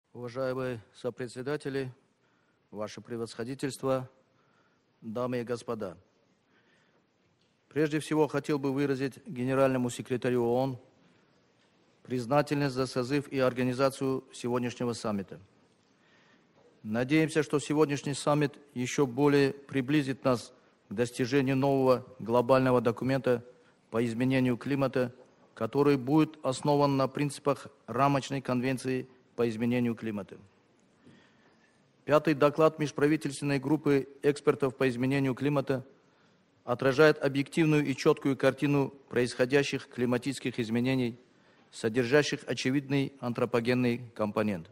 Уважаемые сопредседатели, Ваше Превосходительство, дамы и господа. Прежде всего, хотел бы выразить генеральному секретарю ООН признательность за созыв и организацию сегодняшнего саммита. Надеемся, что сегодняшний саммит еще более приблизит нас к достижению нового глобального документа по изменению климата, который будет основан на принципах рамочной конвенции по изменению климата. Пятый доклад межправительственной группы экспертов по изменению климата отражает объективную и четкую картину происходящих климатических изменений, содержащих очевидный антропогенный компонент.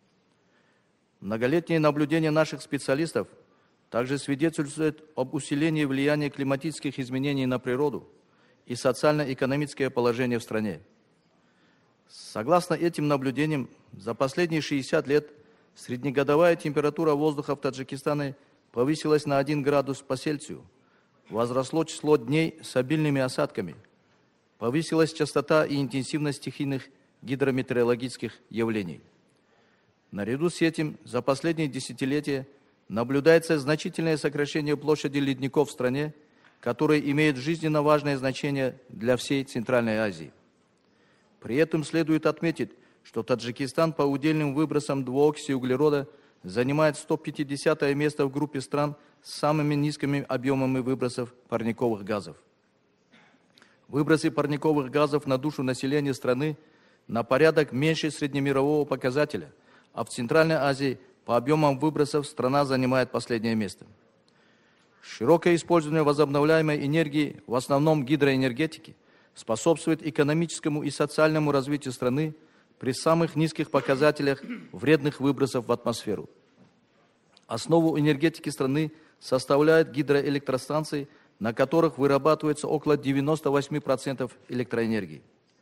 Многолетние наблюдения наших специалистов также свидетельствуют об усилении влияния климатических изменений на природу и социально-экономическое положение в стране. Согласно этим наблюдениям, за последние 60 лет среднегодовая температура воздуха в Таджикистане повысилась на 1 градус по Цельсию, возросло число дней с обильными осадками, повысилась частота и интенсивность стихийных гидрометеорологических явлений. Наряду с этим за последние десятилетия наблюдается значительное сокращение площади ледников в стране, которые имеют жизненно важное значение для всей Центральной Азии. При этом следует отметить, что Таджикистан по удельным выбросам двуокиси углерода занимает 150-е место в группе стран с самыми низкими объемами выбросов парниковых газов. Выбросы парниковых газов на душу населения страны на порядок меньше среднемирового показателя, а в Центральной Азии по объемам выбросов страна занимает последнее место. Широкое использование возобновляемой энергии, в основном гидроэнергетики, способствует экономическому и социальному развитию страны при самых низких показателях вредных выбросов в атмосферу. Основу энергетики страны составляют гидроэлектростанции, на которых вырабатывается около 98% электроэнергии.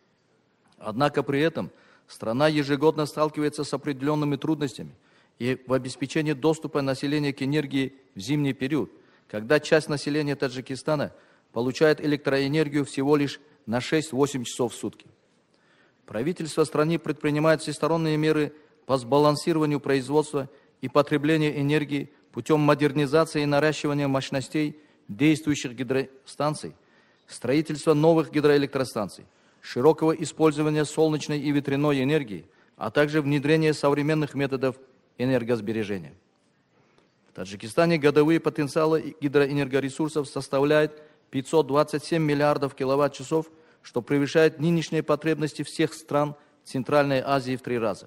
Однако при этом страна ежегодно сталкивается с определенными трудностями и в обеспечении доступа населения к энергии в зимний период, когда часть населения Таджикистана получает электроэнергию всего лишь на 6-8 часов в сутки. Правительство страны предпринимает всесторонние меры по сбалансированию производства и потребления энергии путем модернизации и наращивания мощностей действующих гидростанций, строительства новых гидроэлектростанций, широкого использования солнечной и ветряной энергии, а также внедрения современных методов энергосбережения. В Таджикистане годовые потенциалы гидроэнергоресурсов составляют 527 миллиардов киловатт-часов, что превышает нынешние потребности всех стран Центральной Азии в 3 раза.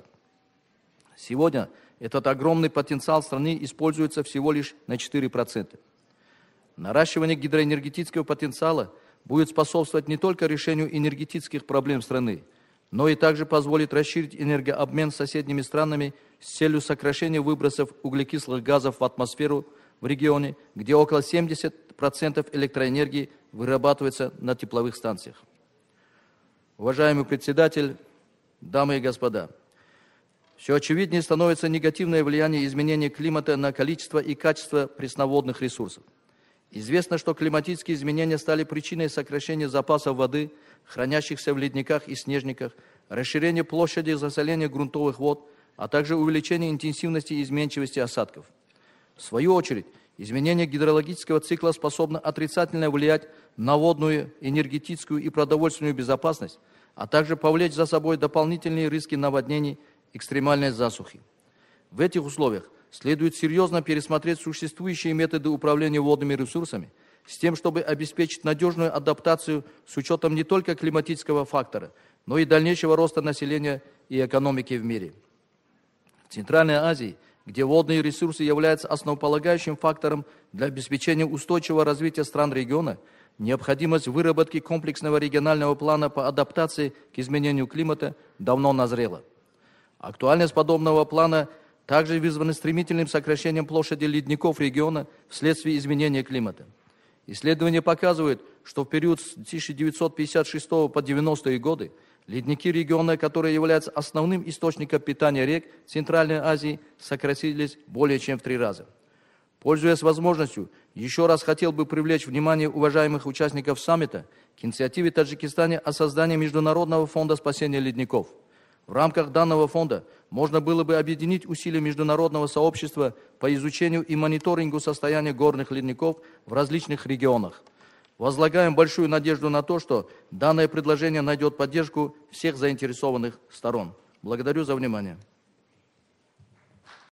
Сегодня этот огромный потенциал страны используется всего лишь на 4%. Наращивание гидроэнергетического потенциала будет способствовать не только решению энергетических проблем страны, но и также позволит расширить энергообмен с соседними странами с целью сокращения выбросов углекислых газов в атмосферу в регионе, где около 70% электроэнергии вырабатывается на тепловых станциях. Уважаемый председатель, дамы и господа, все очевиднее становится негативное влияние изменения климата на количество и качество пресноводных ресурсов. Известно, что климатические изменения стали причиной сокращения запасов воды, хранящихся в ледниках и снежниках, расширения площади засоления грунтовых вод, а также увеличения интенсивности и изменчивости осадков. В свою очередь, изменение гидрологического цикла способно отрицательно влиять на водную, энергетическую и продовольственную безопасность, а также повлечь за собой дополнительные риски наводнений, экстремальной засухи. В этих условиях следует серьезно пересмотреть существующие методы управления водными ресурсами с тем, чтобы обеспечить надежную адаптацию с учетом не только климатического фактора, но и дальнейшего роста населения и экономики в мире. В Центральной Азии, где водные ресурсы являются основополагающим фактором для обеспечения устойчивого развития стран региона, необходимость выработки комплексного регионального плана по адаптации к изменению климата давно назрела. Актуальность подобного плана также вызвана стремительным сокращением площади ледников региона вследствие изменения климата. Исследования показывают, что в период с 1956 по 90-е годы ледники региона, которые являются основным источником питания рек Центральной Азии, сократились более чем в 3 раза. Пользуясь возможностью, еще раз хотел бы привлечь внимание уважаемых участников саммита к инициативе Таджикистана о создании Международного фонда спасения ледников. В рамках данного фонда можно было бы объединить усилия международного сообщества по изучению и мониторингу состояния горных ледников в различных регионах. Возлагаем большую надежду на то, что данное предложение найдет поддержку всех заинтересованных сторон. Благодарю за внимание.